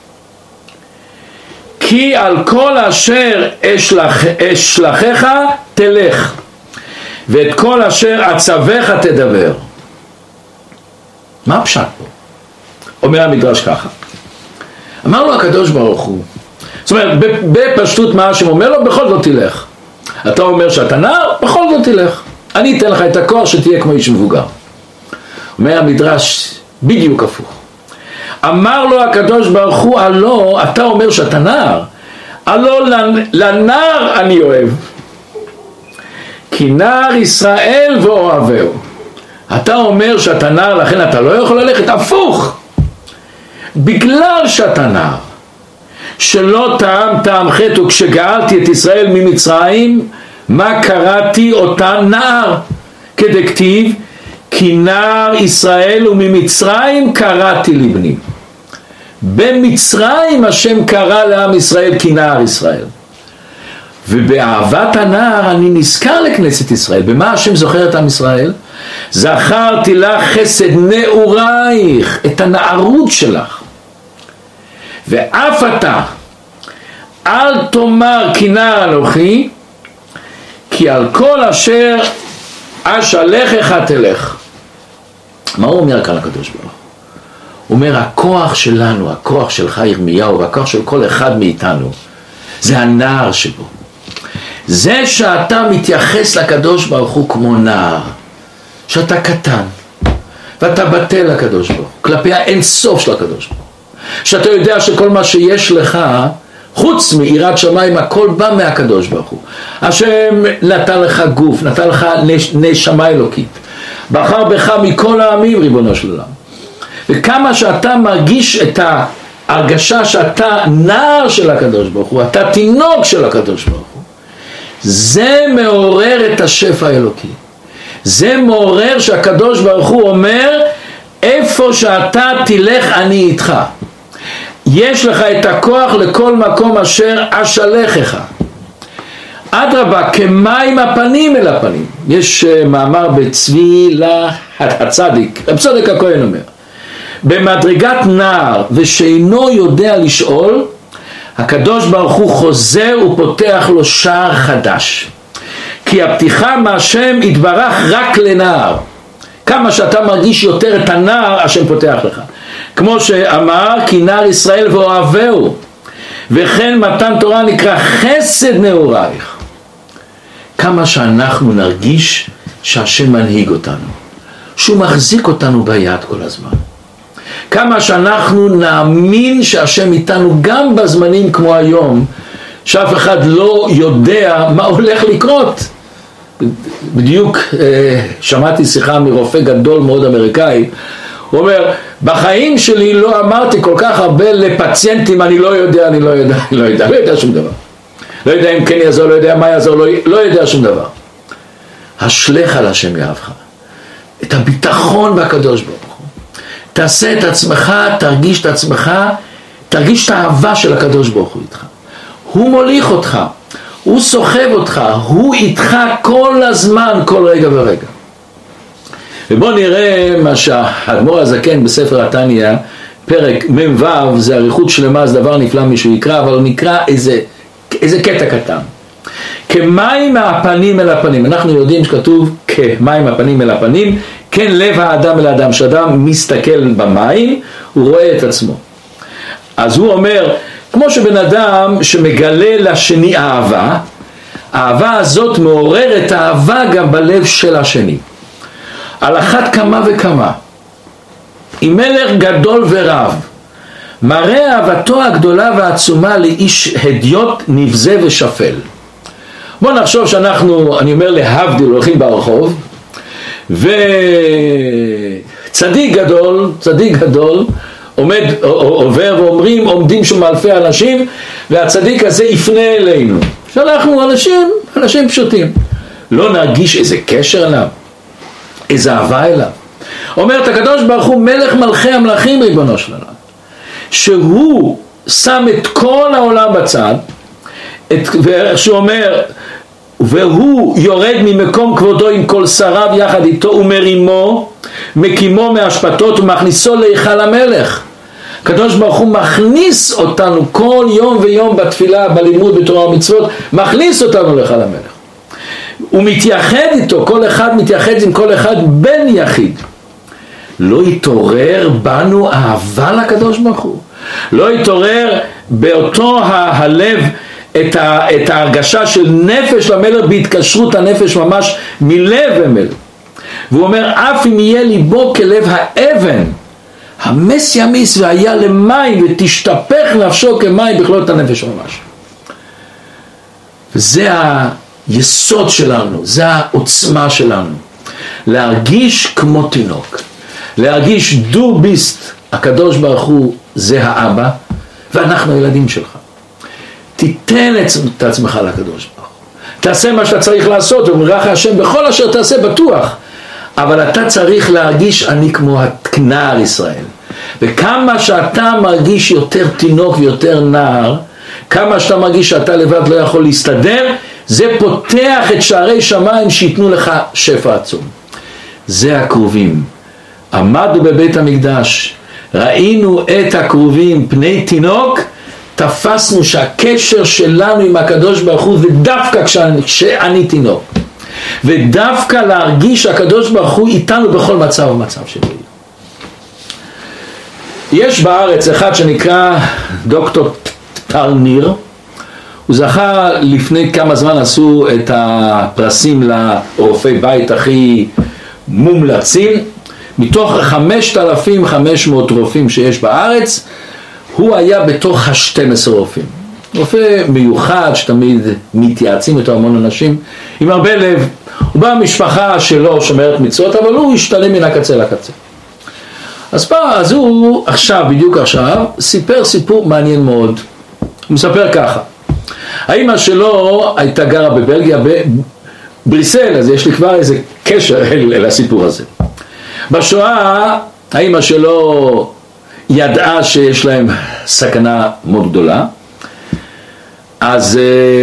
[SPEAKER 1] כי על כל אשר אשלחך תלך, ואת כל אשר אצווך תדבר. מה הפשט פה? אומר המדרש ככה, אמר לו הקדוש ברוך הוא, זאת אומרת בפשטות מה השם אומר לו, בכל זאת תלך. אתה אומר שאתה נער, בכל זאת תלך, אני אתן לך את הכוח שתהיה כמו איש מבוגר. אומר המדרש בדיוק הפוך, אמר לו הקדוש ברוך הוא, הלא אתה אומר שאתה נער, הלא לנער אני אוהב, כי נער ישראל ואוהבהו. אתה אומר שאתה נער לכן אתה לא יכול ללכת, הפוך, בגלל שאתה נער, שלא טעם חטא, וכשגאלתי את ישראל ממצרים, מה קראתי אותה נער? כדכתיב, כי נער ישראל וממצרים קראתי לבני. במצרים השם קרא לעם ישראל כי נער ישראל. ובאהבת הנער אני נזכר לכנסת ישראל. במה השם זוכר את עם ישראל? זכרתי לך חסד נעורייך, את הנערות שלך. ואף אתה אל תאמר כי נער אנוכי, כי על כל אשר אשלחך תלך. מה הוא אומר כאן הקדוש ברוך הוא? הוא אומר, הכוח שלנו, הכוח שלך ירמיהו, והכוח של כל אחד מאיתנו, זה הנער שבו. זה שאתה מתייחס לקדוש ברוך הוא כמו נער, שאתה קטן, ואתה בטל לקדוש ברוך הוא, כלפי האין סוף של הקדוש ברוך הוא. שאתה יודע שכל מה שיש לך, חוץ מיראת שמיים, הכל בא מהקדוש ברוך הוא. השם נתן לך גוף, נתן לך נשמה אלוקית, בחר בך מכל העמים, ריבונו של עולם. וכמה שאתה מרגיש את ההרגשה שאתה נער של הקדוש ברוך הוא, אתה תינוק של הקדוש ברוך הוא, זה מעורר את השפע האלוקי. זה מעורר שהקדוש ברוך הוא אומר, איפה שאתה תלך אני איתך. יש לך את הכוח לכל מקום אשר אשלחך. אדרבה, כמים הפנים אל הפנים. יש מאמר בצבי הצדיק, רב צדוק הכהן אומר, במדרגת נער ושאינו יודע לשאול, הקדוש ברוך הוא חוזר ופותח לו שער חדש, כי הפתיחה מהשם יתברך רק לנער. כמה שאתה מרגיש יותר את הנער, השם פותח לך, כמו שאמר כי נער ישראל ואוהבהו, וכן מתן תורה נקרא חסד נעורייך. כמה שאנחנו נרגיש שהשם מנהיג אותנו, שהוא מחזיק אותנו ביד כל הזמן, כמה שאנחנו נאמין שהשם איתנו גם בזמנים כמו היום, שאף אחד לא יודע מה הולך לקרות. בדיוק שמעתי שיחה מרופא גדול מאוד אמריקאי, הוא אומר, בחיים שלי לא אמרתי כל כך הרבה לפציינטים, אני לא יודע שום דבר. לא יודע אם כן יעזור, לא יודע מה יעזור, לא יודע שום דבר. השלך על השם יאהבך, את הביטחון בקדוש ברוך הוא. תעשה את עצמך, תרגיש את עצמך, תרגיש את האהבה של הקדוש ברוך הוא איתך. הוא מוליך אותך, הוא סוחב אותך, הוא איתך כל הזמן, כל רגע ורגע. ובוא נראה מה שהאדמו"ר הזקן בספר התניא, פרק מ"ו, זה אריכות שלמה, זה דבר נפלא מישהו יקרא, אבל הוא נקרא איזה קטע קטן. כמים מהפנים אל הפנים, אנחנו יודעים שכתוב כמים מהפנים אל הפנים, כן לב האדם אל האדם, שאדם מסתכל במים, הוא רואה את עצמו. אז הוא אומר, כמו שבן אדם שמגלה לשני אהבה, האהבה הזאת מעוררת האהבה גם בלב של השני. על אחת כמה וכמה, אם מלך גדול ורב, מראה אהבתו הגדולה והעצומה לאיש הדיוט נבזה ושפל. בוא נחשוב שאנחנו, אני אומר להבדיל, הולכים ברחוב, וצדיק גדול, עובר ואומרים, עומדים שם אלפי אנשים, והצדיק הזה יפנה אלינו. שאנחנו אנשים פשוטים. לא נרגיש איזה קשר אליו, איזה אהבה אליו. אומרת הקדוש ברוך הוא מלך מלכי המלכים ריבונו של עולם, שהוא שם את כל העולם בצד, שהוא אומר, והוא יורד ממקום כבודו עם כל שריו יחד איתו ומרימו, מקימו מהשפטות ומכניסו להיכל המלך. הקדוש ברוך הוא מכניס אותנו כל יום ויום בתפילה, בלימוד, בתורה ומצוות, מכניס אותנו להיכל המלך. הוא מתייחד איתו, כל אחד מתייחד עם כל אחד בן יחיד. לא יתעורר בנו אהבה לקדוש ברוך הוא, לא יתעורר באותו הלב את ההרגשה של נפש למלך, בהתקשרות הנפש ממש מלב המלך. והוא אומר, אף אם יהיה ליבו כלב האבן, המס ימיס והיה למים ותשתפך נפשו כמים בכלות הנפש ממש. וזה היסוד שלנו, זה העוצמה שלנו, להרגיש כמו תינוק, להרגיש דו ביסט, הקדוש ברוך הוא זה האבא ואנחנו הילדים שלך. תיתן את עצמך לקדוש ברוך הוא, תעשה מה שאתה צריך לעשות, ומרח השם בכל אשר תעשה בטוח, אבל אתה צריך להרגיש אני כמו נער ישראל. וכמה שאתה מרגיש יותר תינוק ויותר נער, כמה שאתה מרגיש שאתה לבד לא יכול להסתדר, זה פותח את שערי שמיים שיתנו לך שפע עצום. זה הקרובים. עמדנו בבית המקדש, ראינו את הקרובים פני תינוק, תפסנו שהקשר שלנו עם הקדוש ברוך הוא ודווקא כשאני תינוק, ודווקא להרגיש שהקדוש ברוך הוא איתנו בכל מצב ומצב שלו. יש בארץ אחד שנקרא דוקטור טרניר, הוא זכה לפני כמה זמן, עשו את הפרסים לרופאי בית הכי מומלצים, מתוך 5,500 רופאים שיש בארץ, הוא היה בתוך ה-12 רופאים. רופא מיוחד שתמיד מתייעצים איתו המון אנשים, עם הרבה לב. הוא בא משפחה שלו שומרת מצוות, אבל הוא השתלם מן הקצה לקצה. אז הוא עכשיו, בדיוק עכשיו, סיפר סיפור מעניין מאוד. הוא מספר ככה. האמא שלו הייתה גרה בבלגיה, בבריסל, אז יש לי כבר איזה קשר אל הסיפור הזה. בשואה, האמא שלו ידעה שיש להם סכנה מאוד גדולה, אז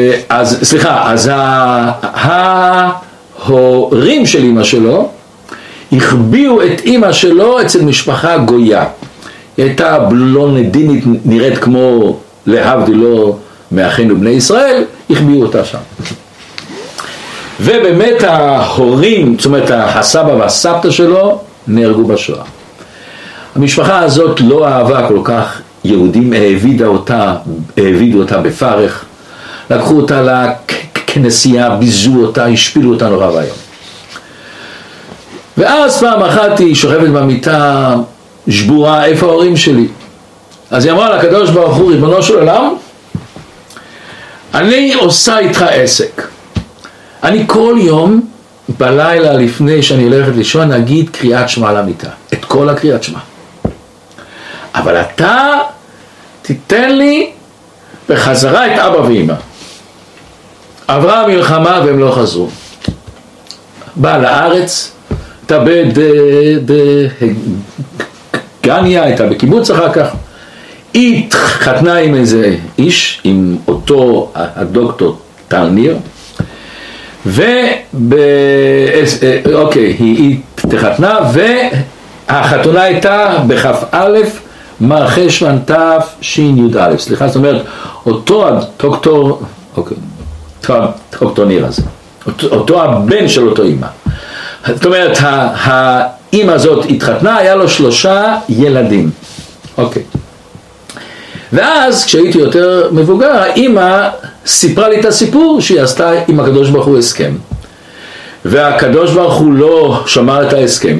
[SPEAKER 1] ההורים של אמא שלו החביאו את אמא שלו אצל משפחה גויה. היא הייתה בלונדינית, נראית כמו להבדיל לא מאחינו בני ישראל, החביאו אותה שם. ובאמת ההורים, זאת אומרת הסבא והסבתא שלו, נהרגו בשואה. המשפחה הזאת לא אהבה כל כך יהודים, העבידו אותה בפרך, לקחו אותה לכנסייה, ביזו אותה, השפילו אותה נורא והיום. ואז פעם אחת היא שוכבת במיטה שבורה, איפה ההורים שלי? אז היא אמרה לקדוש ברוך הוא, ריבונו של עולם, אני עושה איתך עסק. אני כל יום בלילה לפני שאני הולכת לישון נגיד קריאת שמע למיטה, את כל הקריאת שמע. אבל אתה תיתן לי בחזרה את אבא ואמא. עברה המלחמה והם לא חזרו. באה לארץ, הייתה בגניה, הייתה בקיבוץ אחר כך, היא התחתנה עם איזה איש, עם אותו הדוקטור טל ניר, אוקיי, היא התחתנה, והחתונה הייתה בכ"א מר חשוון תשי"א, סליחה, זאת אומרת, אותו הדוקטור, אוקיי, דוקטור ניר הזה, אותו הבן של אותו אמא. זאת אומרת, האמא הזאת התחתנה, היה לו 3 ילדים. אוקיי. ואז כשהייתי יותר מבוגר, האמא סיפרה לי את הסיפור שהיא עשתה עם הקדוש ברוך הוא הסכם. והקדוש ברוך הוא לא שמר את ההסכם.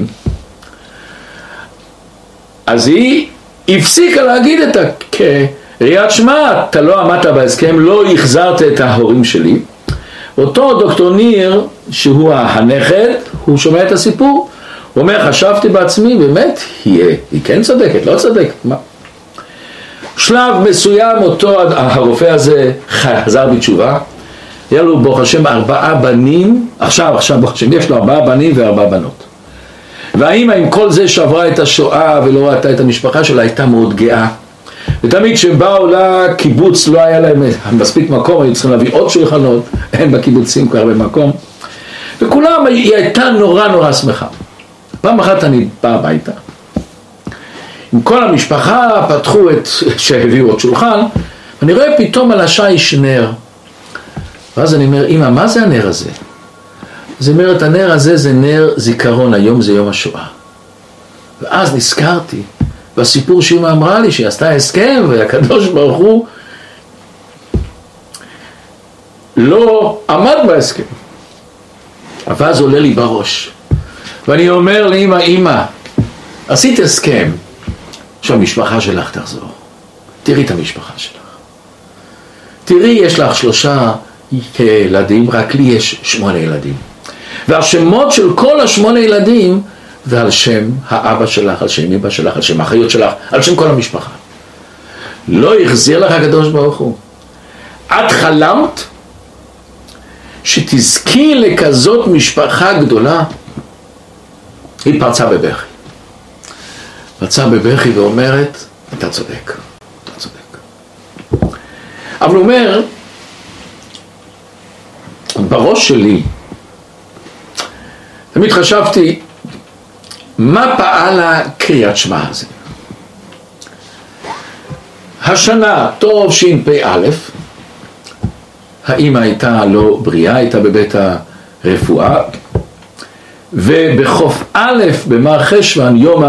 [SPEAKER 1] אז היא הפסיקה להגיד את קריאת שמע, אתה לא עמדת בהסכם, לא החזרת את ההורים שלי. אותו דוקטור ניר, שהוא הנכד, הוא שומע את הסיפור, הוא אומר, חשבתי בעצמי, באמת, היא כן צודקת, לא צודקת, מה? שלב מסוים, אותו הרופא הזה חזר בתשובה, היה לו ברוך השם 4 בנים, עכשיו ברוך השם, יש לו 4 בנים ו4 בנות. והאמא עם כל זה שעברה את השואה ולא ראתה את המשפחה שלה, הייתה מאוד גאה. ותמיד שבאו לקיבוץ לא היה להם מספיק מקום, היו צריכים להביא עוד שולחנות, אין בקיבוצים כבר הרבה מקום. וכולם, היא הייתה נורא שמחה. פעם אחת אני בא הביתה, עם כל המשפחה פתחו שהביאו עוד שולחן, ואני רואה פתאום על השיש נר. ואז אני אומר, אמא, מה זה הנר הזה? אז היא אומרת, הנר הזה זה נר זיכרון, היום זה יום השואה. ואז נזכרתי בסיפור שאמא אמרה לי, שהיא עשתה הסכם, והקדוש ברוך הוא לא עמד בהסכם. אבל אז עולה לי בראש. ואני אומר לאמא, אמא, עשית הסכם, שהמשפחה שלך תחזור. תראי את המשפחה שלך. תראי, יש לך 3 ילדים, רק לי יש 8 ילדים. והשמות של כל 8 ילדים, זה על שם האבא שלך, על שם אמא שלך, על שם האחיות שלך, על שם כל המשפחה. לא החזיר לך הקדוש ברוך הוא. את חלמת שתזכי לכזאת משפחה גדולה. היא פרצה בבכי. פרצה בבכי ואומרת, אתה צודק, אתה צודק. אבל הוא אומר, בראש שלי, תמיד חשבתי, מה פעל הקריאת שמע הזה? השנה, טוב ש"פ א', האמא הייתה לא בריאה, הייתה בבית הרפואה, ובחוף א' במר חשוון, יום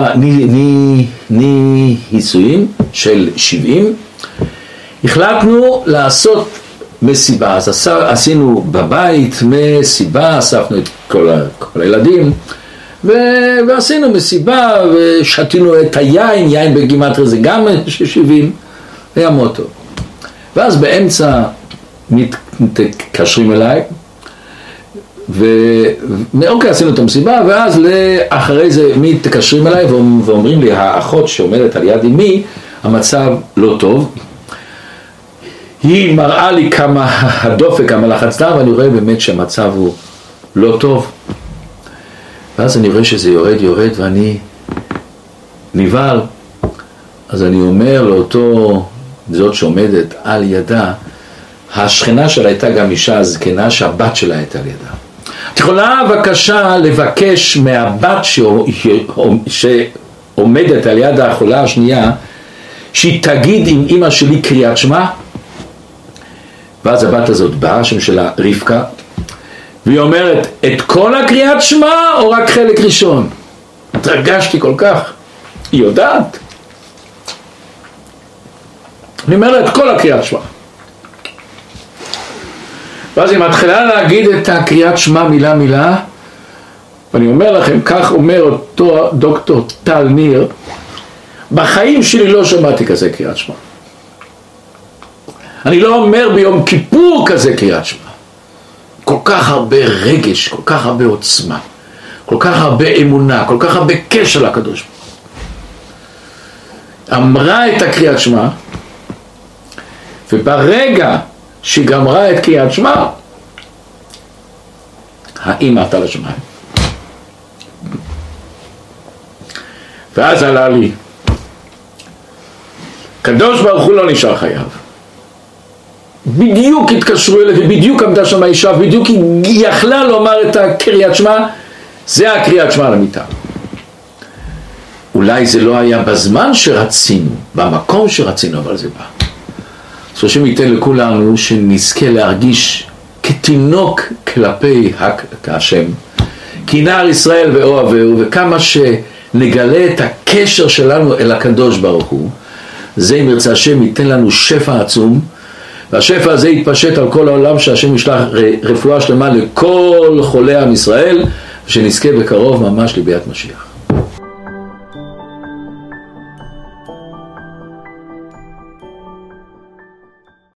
[SPEAKER 1] הנישואים של 70, החלטנו לעשות מסיבה. אז עשינו בבית מסיבה, אספנו את כל הילדים, ועשינו מסיבה, ושתינו את היין, יין בגימטריה זה גם 70, היה מאוד טוב. ואז באמצע מתקשרים אליי, ואוקיי, עשינו את המסיבה, ואז אחרי זה מתקשרים אליי ואומרים לי, האחות שעומדת על יד אמי, המצב לא טוב. היא מראה לי כמה הדופק, כמה לחץ דם, ואני רואה באמת שהמצב הוא לא טוב. ואז אני רואה שזה יורד, ואני נבהל. אז אני אומר לאותו, זאת שעומדת על ידה, השכנה שלה הייתה גם אישה זקנה, שהבת שלה הייתה על ידה. את יכולה בבקשה לבקש מהבת שעומדת על יד החולה השנייה, שהיא תגיד עם אמא שלי קריאת שמע? ואז הבת הזאת באה, השם שלה רבקה, והיא אומרת, את כל הקריאת שמע או רק חלק ראשון? התרגשתי כל כך, היא יודעת. אני אומר לה, את כל הקריאת שמע. ואז היא מתחילה להגיד את הקריאת שמע מילה מילה, ואני אומר לכם, כך אומר אותו דוקטור טל ניר, בחיים שלי לא שמעתי כזה קריאת שמע. אני לא אומר ביום כיפור כזה קריאת שמע. כל כך הרבה רגש, כל כך הרבה עוצמה, כל כך הרבה אמונה, כל כך הרבה קשר לקדוש. אמרה את הקריאת שמע, וברגע שהיא גמרה את קריאת שמע, האם עלתה לשמיים. ואז עלה לי, קדוש ברוך הוא לא נשאר חייב. בדיוק התקשרו אליו, ובדיוק עמדה שם האישה, בדיוק היא יכלה לומר את הקריאת שמע, זה הקריאת שמע למיטה. אולי זה לא היה בזמן שרצינו, במקום שרצינו, אבל זה בא. אז השם ייתן לכולנו שנזכה להרגיש כתינוק כלפי השם, כי נער ישראל ואוהבהו, וכמה שנגלה את הקשר שלנו אל הקדוש ברוך הוא, זה אם ירצה השם ייתן לנו שפע עצום, והשפע הזה יתפשט על כל העולם, שהשם ישלח רפואה שלמה לכל חולי עם ישראל, ושנזכה בקרוב ממש לביאת משיח.